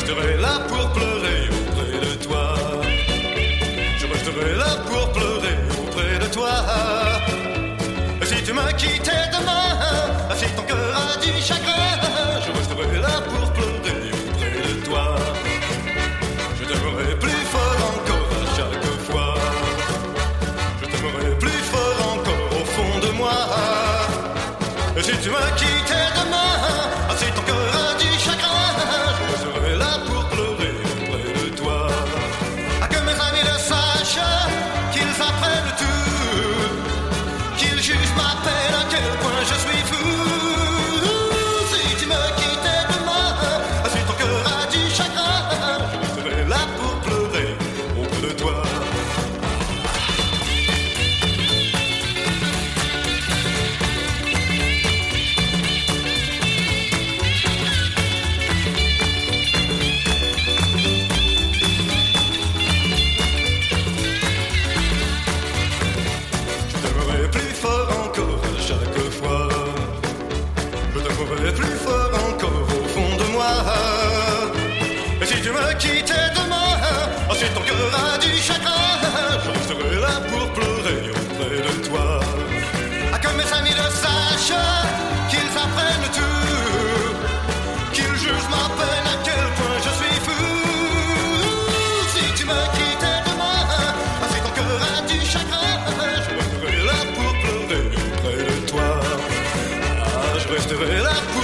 resterai là pour pleurer auprès de toi. Je resterai là pour pleurer auprès de toi. Si tu me quittais demain, si ton cœur a du chagrin, je resterai là pour pleurer auprès de toi. Je t'aimerai plus fort encore à chaque fois. Je t'aimerai plus fort encore au fond de moi. Si tu me quittais demain, si ton cœur a du chagrin, je serai là pour pleurer auprès de toi. À que mes amis le sachent, qu'ils apprennent tout, qu'ils jugent ma peine, à quel point je suis fou. Si tu me quittais demain, si ton cœur a du chagrin, je serai là pour pleurer auprès de toi. Plus fort encore au fond de moi. Et si tu me quittais demain, si ton cœur a du chagrin, je resterai là pour pleurer auprès de toi. À que mes amis le sachent, qu'ils apprennent tout, qu'ils jugent ma peine, à quel point je suis fou. Si tu me quittais demain, si ton cœur a du chagrin, je resterai là pour pleurer auprès de toi. Je resterai là pour